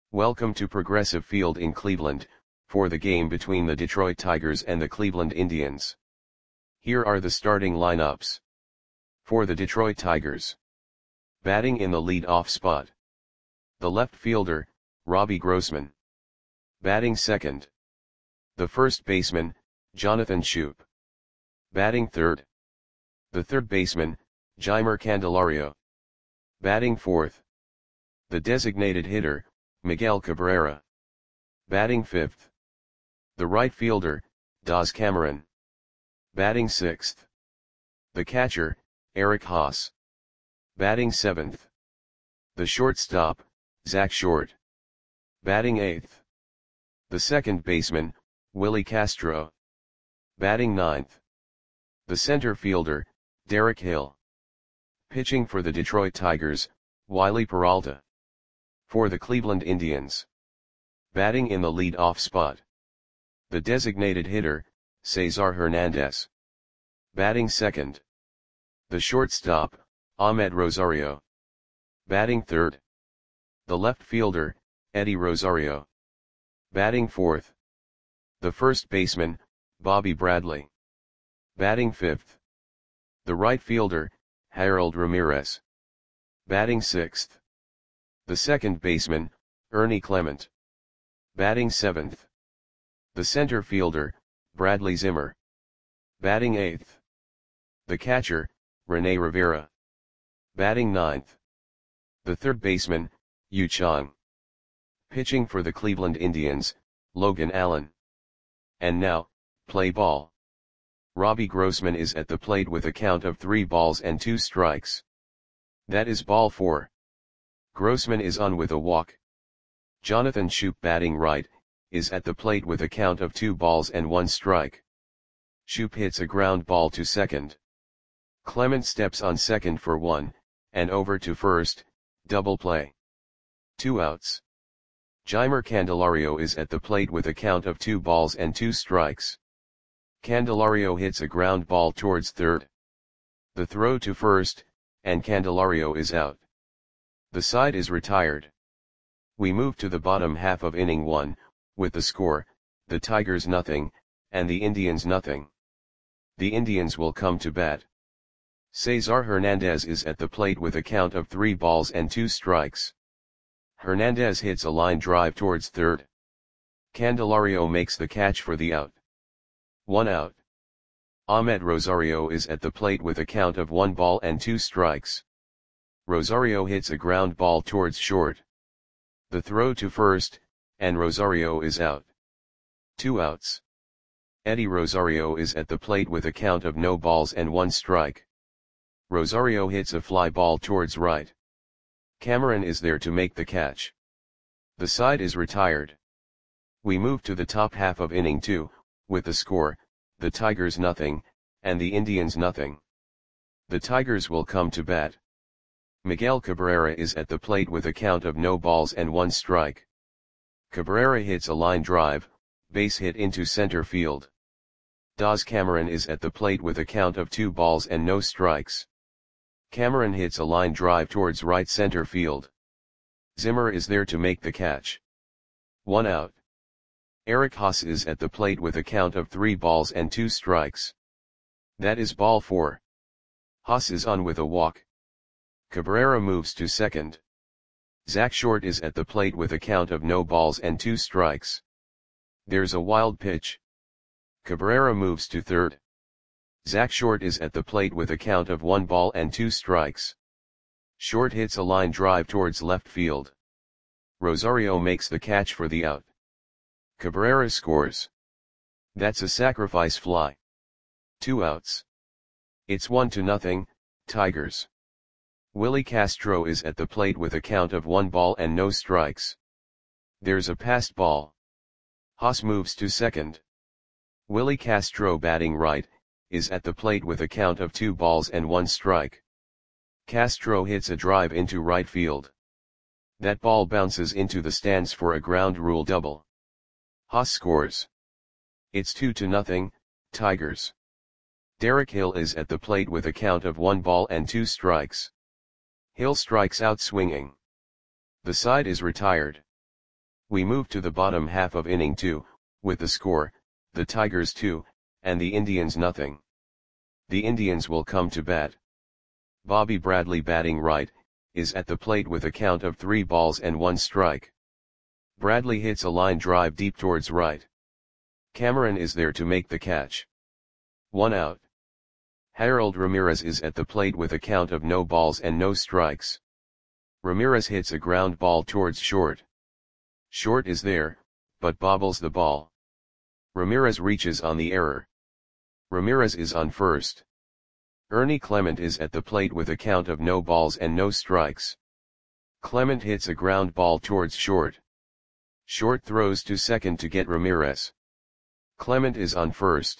Welcome to Progressive Field in Cleveland, for the game between the Detroit Tigers and the Cleveland Indians. Here are the starting lineups. For the Detroit Tigers. Batting in the lead-off spot. The left fielder, Robbie Grossman. Batting second. The first baseman, Jonathan Schoop. Batting third. The third baseman, Jeimer Candelario. Batting fourth. The designated hitter, Miguel Cabrera. Batting fifth. The right fielder, Daz Cameron. Batting sixth. The catcher, Eric Haase. Batting seventh. The shortstop, Zach Short. Batting eighth. The second baseman, Willie Castro. Batting ninth. The center fielder, Derek Hill. Pitching for the Detroit Tigers, Wiley Peralta. For the Cleveland Indians. Batting in the lead-off spot. The designated hitter, Cesar Hernandez. Batting second. The shortstop, Ahmed Rosario. Batting third. The left fielder, Eddie Rosario. Batting fourth. The first baseman, Bobby Bradley. Batting fifth. The right fielder, Harold Ramirez. Batting sixth. The second baseman, Ernie Clement. Batting seventh. The center fielder, Bradley Zimmer. Batting eighth. The catcher, Rene Rivera. Batting ninth. The third baseman, Yu Chang. Pitching for the Cleveland Indians, Logan Allen. And now, play ball. Robbie Grossman is at the plate with a count of 3 balls and 2 strikes. That is ball 4. Grossman is on with a walk. Jonathan Schoop, batting right, is at the plate with a count of 2 balls and 1 strike. Schoop hits a ground ball to second. Clement steps on second for 1, and over to first, double play. 2 outs. Jeimer Candelario is at the plate with a count of 2 balls and 2 strikes. Candelario hits a ground ball towards third. The throw to first, and Candelario is out. The side is retired. We move to the bottom half of inning 1, with the score, the Tigers 0, and the Indians 0. The Indians will come to bat. Cesar Hernandez is at the plate with a count of 3 balls and 2 strikes. Hernandez hits a line drive towards third. Candelario makes the catch for the out. 1 out. Ahmed Rosario is at the plate with a count of 1 ball and 2 strikes. Rosario hits a ground ball towards short. The throw to first, and Rosario is out. 2 outs. Eddie Rosario is at the plate with a count of no balls and 1 strike. Rosario hits a fly ball towards right. Cameron is there to make the catch. The side is retired. We move to the top half of inning 2, with the score, the Tigers 0, and the Indians 0. The Tigers will come to bat. Miguel Cabrera is at the plate with a count of no balls and 1 strike. Cabrera hits a line drive, base hit into center field. Daz Cameron is at the plate with a count of 2 balls and no strikes. Cameron hits a line drive towards right center field. Zimmer is there to make the catch. 1 out. Eric Haase is at the plate with a count of 3 balls and 2 strikes. That is ball 4. Haase is on with a walk. Cabrera moves to second. Zach Short is at the plate with a count of no balls and 2 strikes. There's a wild pitch. Cabrera moves to third. Zach Short is at the plate with a count of 1 ball and 2 strikes. Short hits a line drive towards left field. Rosario makes the catch for the out. Cabrera scores. That's a sacrifice fly. 2 outs. It's 1-0, Tigers. Willie Castro is at the plate with a count of 1 ball and no strikes. There's a passed ball. Haase moves to second. Willie Castro, batting right, is at the plate with a count of 2 balls and 1 strike. Castro hits a drive into right field. That ball bounces into the stands for a ground rule double. Haase scores. It's 2-0, Tigers. Derek Hill is at the plate with a count of 1 ball and 2 strikes. Hill strikes out swinging. The side is retired. We move to the bottom half of inning 2, with the score, the Tigers 2, and the Indians nothing. The Indians will come to bat. Bobby Bradley, batting right, is at the plate with a count of 3 balls and 1 strike. Bradley hits a line drive deep towards right. Cameron is there to make the catch. 1 out. Harold Ramirez is at the plate with a count of no balls and no strikes. Ramirez hits a ground ball towards short. Short is there, but bobbles the ball. Ramirez reaches on the error. Ramirez is on first. Ernie Clement is at the plate with a count of no balls and no strikes. Clement hits a ground ball towards short. Short throws to second to get Ramirez. Clement is on first.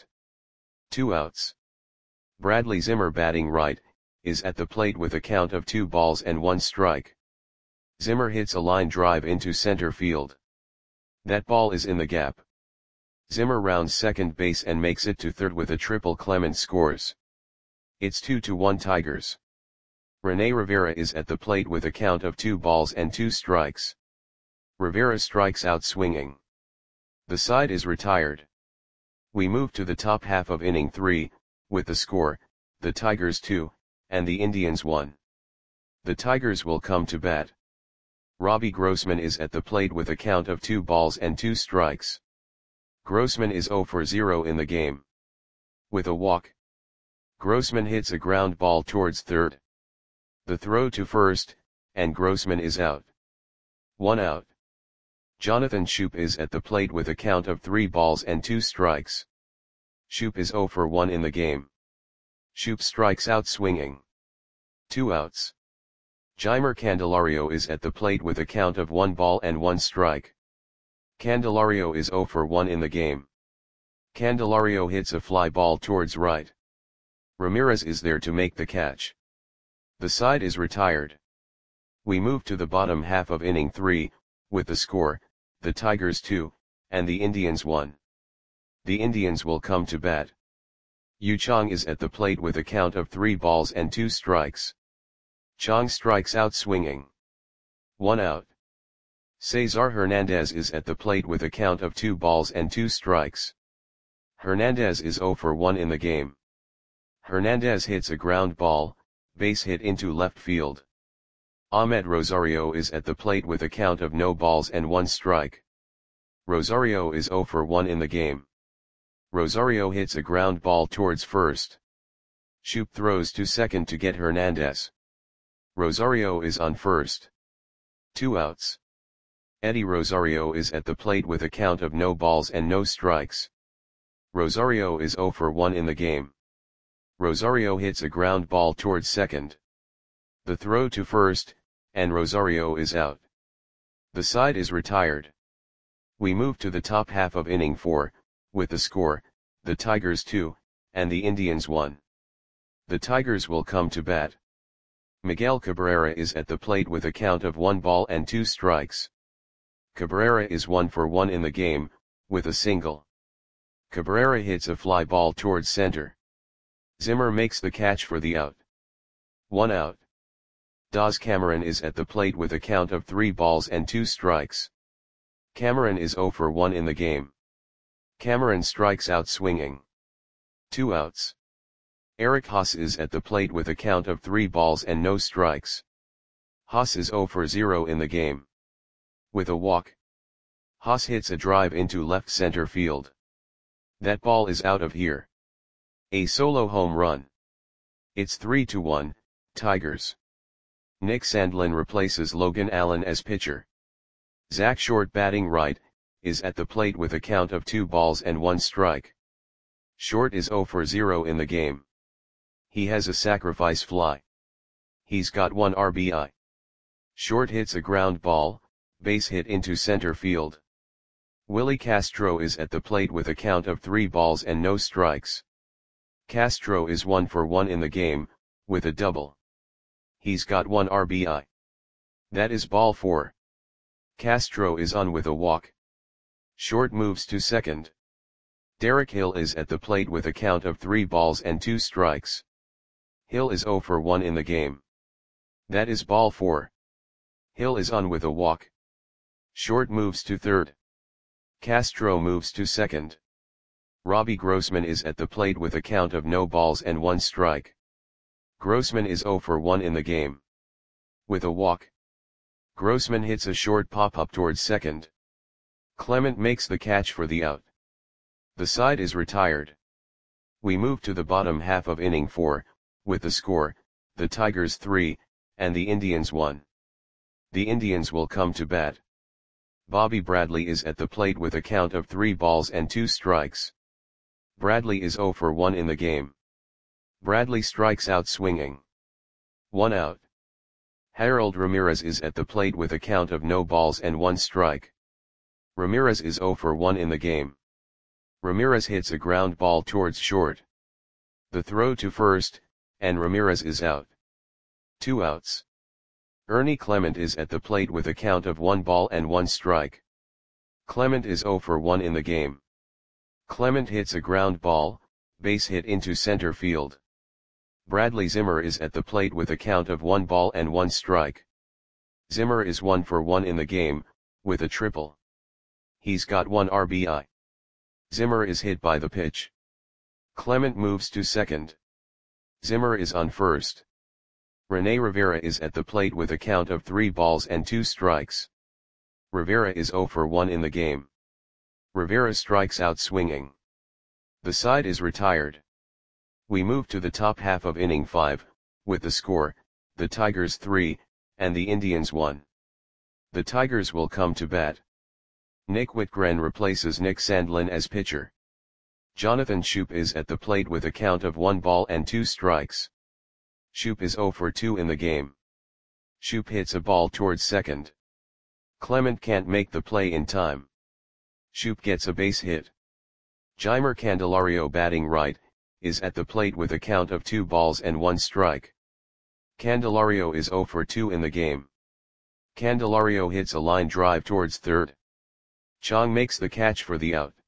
2 outs. Bradley Zimmer, batting right, is at the plate with a count of 2 balls and 1 strike. Zimmer hits a line drive into center field. That ball is in the gap. Zimmer rounds second base and makes it to third with a triple. Clement scores. It's 2-1 Tigers. Rene Rivera is at the plate with a count of 2 balls and 2 strikes. Rivera strikes out swinging. The side is retired. We move to the top half of inning 3, with the score, the Tigers 2, and the Indians 1. The Tigers will come to bat. Robbie Grossman is at the plate with a count of 2 balls and 2 strikes. Grossman is 0 for 0 in the game. With a walk. Grossman hits a ground ball towards third. The throw to first, and Grossman is out. 1 out. Jonathan Schoop is at the plate with a count of 3 balls and 2 strikes. Schoop is 0 for 1 in the game. Schoop strikes out swinging. 2 outs. Jeimer Candelario is at the plate with a count of 1 ball and 1 strike. Candelario is 0 for 1 in the game. Candelario hits a fly ball towards right. Ramirez is there to make the catch. The side is retired. We move to the bottom half of inning 3, with the score, the Tigers 2, and the Indians 1. The Indians will come to bat. Yu Chang is at the plate with a count of 3 balls and 2 strikes. Chang strikes out swinging. 1 out. Cesar Hernandez is at the plate with a count of 2 balls and 2 strikes. Hernandez is 0 for 1 in the game. Hernandez hits a ground ball, base hit into left field. Ahmed Rosario is at the plate with a count of no balls and 1 strike. Rosario is 0 for 1 in the game. Rosario hits a ground ball towards first. Schoop throws to second to get Hernandez. Rosario is on first. 2 outs. Eddie Rosario is at the plate with a count of no balls and no strikes. Rosario is 0 for 1 in the game. Rosario hits a ground ball towards second. The throw to first, and Rosario is out. The side is retired. We move to the top half of inning 4, with the score, the Tigers 2, and the Indians 1. The Tigers will come to bat. Miguel Cabrera is at the plate with a count of 1 ball and 2 strikes. Cabrera is 1 for 1 in the game, with a single. Cabrera hits a fly ball towards center. Zimmer makes the catch for the out. 1 out. Daz Cameron is at the plate with a count of 3 balls and 2 strikes. Cameron is 0 for 1 in the game. Cameron strikes out swinging. 2 outs. Eric Haas is at the plate with a count of 3 balls and no strikes. Haas is 0 for 0 in the game. With a walk. Haas hits a drive into left center field. That ball is out of here. A solo home run. It's 3-1, Tigers. Nick Sandlin replaces Logan Allen as pitcher. Zach Short, batting right, is at the plate with a count of 2 balls and 1 strike. Short is 0 for 0 in the game. He has a sacrifice fly. He's got 1 RBI. Short hits a ground ball, base hit into center field. Willie Castro is at the plate with a count of 3 balls and no strikes. Castro is 1 for 1 in the game, with a double. He's got 1 RBI. That is ball 4. Castro is on with a walk. Short moves to second. Derek Hill is at the plate with a count of 3 balls and 2 strikes. Hill is 0 for 1 in the game. That is ball 4. Hill is on with a walk. Short moves to third. Castro moves to second. Robbie Grossman is at the plate with a count of no balls and 1 strike. Grossman is 0 for 1 in the game. With a walk, Grossman hits a short pop-up towards second. Clement makes the catch for the out. The side is retired. We move to the bottom half of inning 4, with the score, the Tigers 3, and the Indians 1. The Indians will come to bat. Bobby Bradley is at the plate with a count of 3 balls and 2 strikes. Bradley is 0 for 1 in the game. Bradley strikes out swinging. 1 out. Harold Ramirez is at the plate with a count of no balls and 1 strike. Ramirez is 0 for 1 in the game. Ramirez hits a ground ball towards short. The throw to first, and Ramirez is out. 2 outs. Ernie Clement is at the plate with a count of 1 ball and 1 strike. Clement is 0 for 1 in the game. Clement hits a ground ball, base hit into center field. Bradley Zimmer is at the plate with a count of 1 ball and 1 strike. Zimmer is 1 for 1 in the game, with a triple. He's got 1 RBI. Zimmer is hit by the pitch. Clement moves to second. Zimmer is on first. Rene Rivera is at the plate with a count of 3 balls and 2 strikes. Rivera is 0 for 1 in the game. Rivera strikes out swinging. The side is retired. We move to the top half of inning 5, with the score, the Tigers 3, and the Indians 1. The Tigers will come to bat. Nick Whitgren replaces Nick Sandlin as pitcher. Jonathan Schoop is at the plate with a count of 1 ball and 2 strikes. Schoop is 0 for 2 in the game. Schoop hits a ball towards second. Clement can't make the play in time. Schoop gets a base hit. Jeimer Candelario, batting right, is at the plate with a count of 2 balls and 1 strike. Candelario is 0 for 2 in the game. Candelario hits a line drive towards third. Chong makes the catch for the out.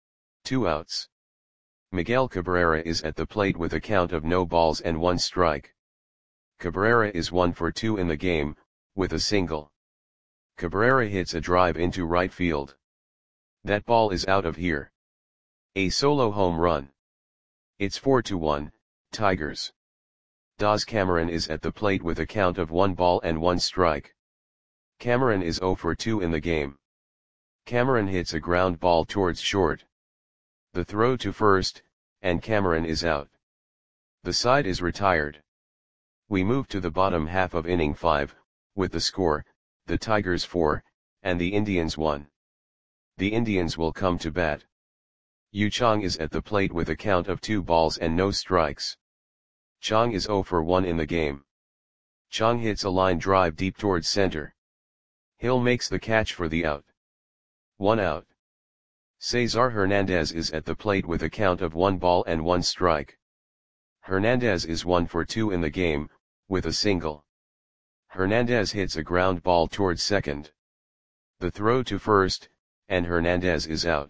2 outs. Miguel Cabrera is at the plate with a count of no balls and 1 strike. Cabrera is 1 for 2 in the game, with a single. Cabrera hits a drive into right field. That ball is out of here. A solo home run. It's 4-1, Tigers. Daz Cameron is at the plate with a count of 1 ball and 1 strike. Cameron is 0 for 2 in the game. Cameron hits a ground ball towards short. The throw to first, and Cameron is out. The side is retired. We move to the bottom half of inning 5, with the score, the Tigers 4, and the Indians 1. The Indians will come to bat. Yu Chang is at the plate with a count of 2 balls and no strikes. Chang is 0 for 1 in the game. Chang hits a line drive deep towards center. Hill makes the catch for the out. 1 out. Cesar Hernandez is at the plate with a count of 1 ball and 1 strike. Hernandez is 1 for 2 in the game, with a single. Hernandez hits a ground ball towards second. The throw to first, and Hernandez is out.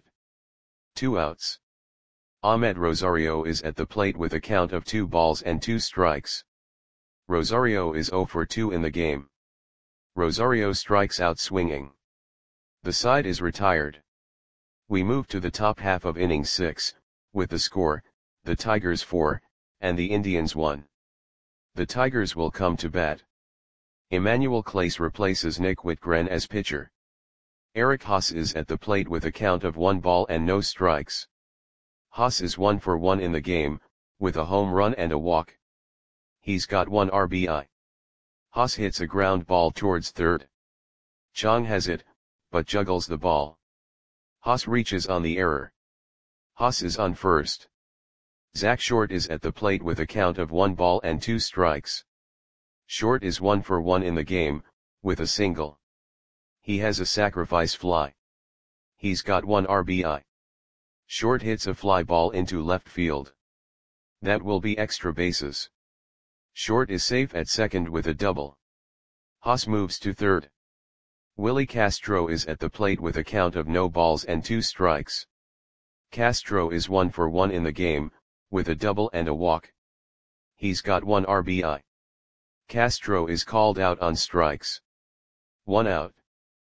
2 outs. Ahmed Rosario is at the plate with a count of 2 balls and 2 strikes. Rosario is 0 for 2 in the game. Rosario strikes out swinging. The side is retired. We move to the top half of inning 6, with the score, the Tigers 4, and the Indians 1. The Tigers will come to bat. Emmanuel Clase replaces Nick Whitgren as pitcher. Eric Haas is at the plate with a count of 1 ball and no strikes. Haas is 1 for 1 in the game, with a home run and a walk. He's got 1 RBI. Haas hits a ground ball towards third. Chong has it, but juggles the ball. Haas reaches on the error. Haas is on first. Zach Short is at the plate with a count of 1 ball and 2 strikes. Short is 1 for 1 in the game, with a single. He has a sacrifice fly. He's got 1 RBI. Short hits a fly ball into left field. That will be extra bases. Short is safe at second with a double. Haas moves to third. Willie Castro is at the plate with a count of no balls and 2 strikes. Castro is 1 for 1 in the game, with a double and a walk. He's got 1 RBI. Castro is called out on strikes. 1 out.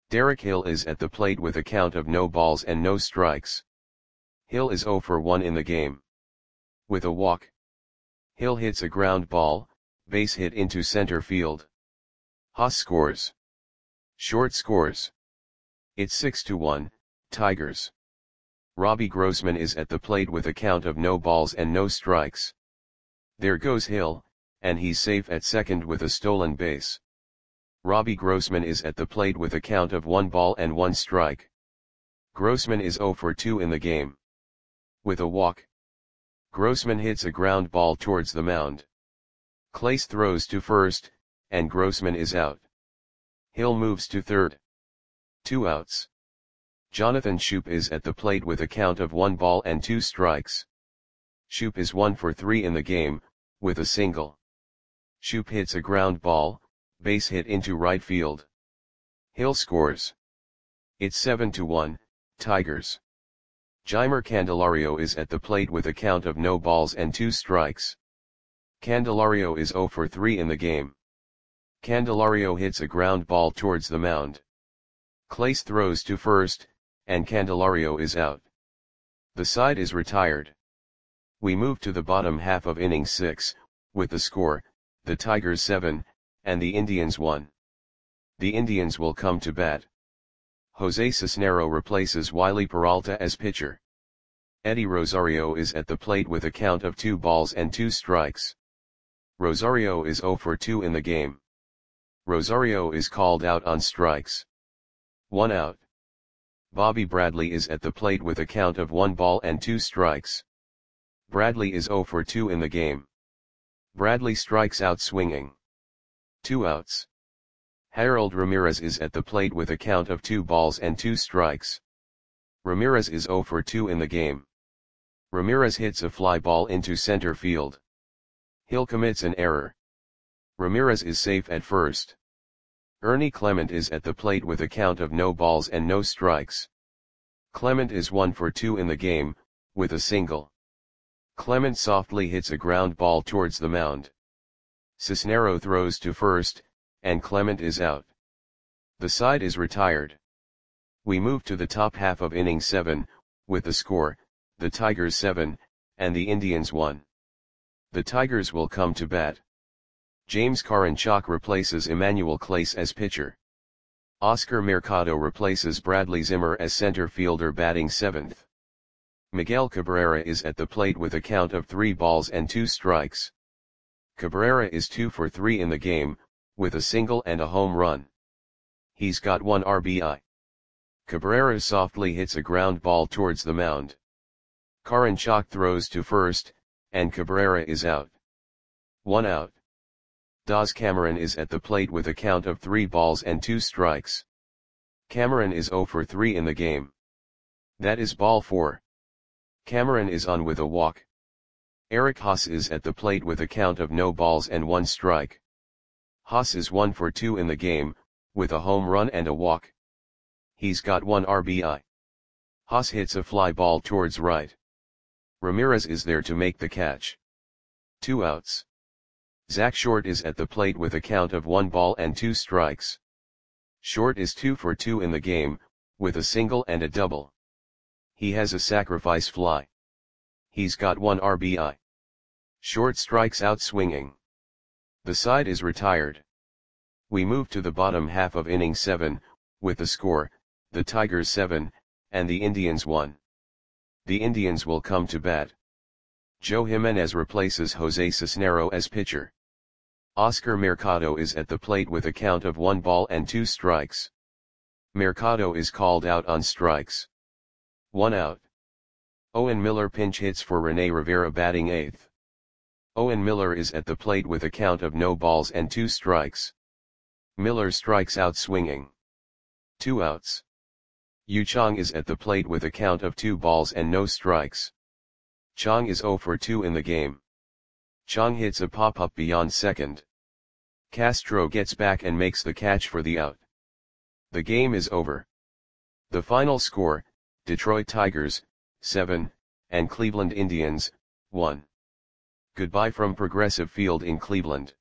Derek Hill is at the plate with a count of no balls and no strikes. Hill is 0 for 1 in the game. With a walk. Hill hits a ground ball, base hit into center field. Haas scores. Short scores. It's 6-1, Tigers. Robbie Grossman is at the plate with a count of no balls and no strikes. There goes Hill, and he's safe at second with a stolen base. Robbie Grossman is at the plate with a count of 1 ball and 1 strike. Grossman is 0 for 2 in the game. With a walk. Grossman hits a ground ball towards the mound. Clace throws to first, and Grossman is out. Hill moves to third. 2 outs. Jonathan Schoop is at the plate with a count of 1 ball and 2 strikes. Schoop is 1 for 3 in the game, with a single. Schoop hits a ground ball, base hit into right field. Hill scores. It's 7-1, Tigers. Jeimer Candelario is at the plate with a count of no balls and 2 strikes. Candelario is 0 for 3 in the game. Candelario hits a ground ball towards the mound. Clace throws to first, and Candelario is out. The side is retired. We move to the bottom half of inning 6, with the score, the Tigers 7, and the Indians 1. The Indians will come to bat. Jose Cisnero replaces Wiley Peralta as pitcher. Eddie Rosario is at the plate with a count of 2 balls and 2 strikes. Rosario is 0 for 2 in the game. Rosario is called out on strikes. 1 out. Bobby Bradley is at the plate with a count of 1 ball and 2 strikes. Bradley is 0 for 2 in the game. Bradley strikes out swinging. 2 outs. Harold Ramirez is at the plate with a count of 2 balls and 2 strikes. Ramirez is 0 for 2 in the game. Ramirez hits a fly ball into center field. Hill commits an error. Ramirez is safe at first. Ernie Clement is at the plate with a count of no balls and no strikes. Clement is 1 for 2 in the game, with a single. Clement softly hits a ground ball towards the mound. Cisnero throws to first, and Clement is out. The side is retired. We move to the top half of inning 7, with the score, the Tigers 7, and the Indians 1. The Tigers will come to bat. James Karinchak replaces Emmanuel Clace as pitcher. Oscar Mercado replaces Bradley Zimmer as center fielder batting 7th. Miguel Cabrera is at the plate with a count of 3 balls and 2 strikes. Cabrera is 2 for 3 in the game, with a single and a home run. He's got 1 RBI. Cabrera softly hits a ground ball towards the mound. Karinchak throws to first, and Cabrera is out. 1 out. Daz Cameron is at the plate with a count of 3 balls and 2 strikes. Cameron is 0 for 3 in the game. That is ball 4. Cameron is on with a walk. Eric Haas is at the plate with a count of no balls and 1 strike. Haas is 1 for 2 in the game, with a home run and a walk. He's got 1 RBI. Haas hits a fly ball towards right. Ramirez is there to make the catch. 2 outs. Zach Short is at the plate with a count of 1 ball and 2 strikes. Short is 2 for 2 in the game, with a single and a double. He has a sacrifice fly. He's got 1 RBI. Short strikes out swinging. The side is retired. We move to the bottom half of inning 7, with the score, the Tigers 7, and the Indians 1. The Indians will come to bat. Joe Jimenez replaces Jose Cisnero as pitcher. Oscar Mercado is at the plate with a count of 1 ball and 2 strikes. Mercado is called out on strikes. 1 out. Owen Miller pinch hits for Rene Rivera batting 8th. Owen Miller is at the plate with a count of no balls and 2 strikes. Miller strikes out swinging. 2 outs. Yu Chang is at the plate with a count of 2 balls and no strikes. Chang is 0 for 2 in the game. Chang hits a pop-up beyond second. Castro gets back and makes the catch for the out. The game is over. The final score, Detroit Tigers, 7, and Cleveland Indians, 1. Goodbye from Progressive Field in Cleveland.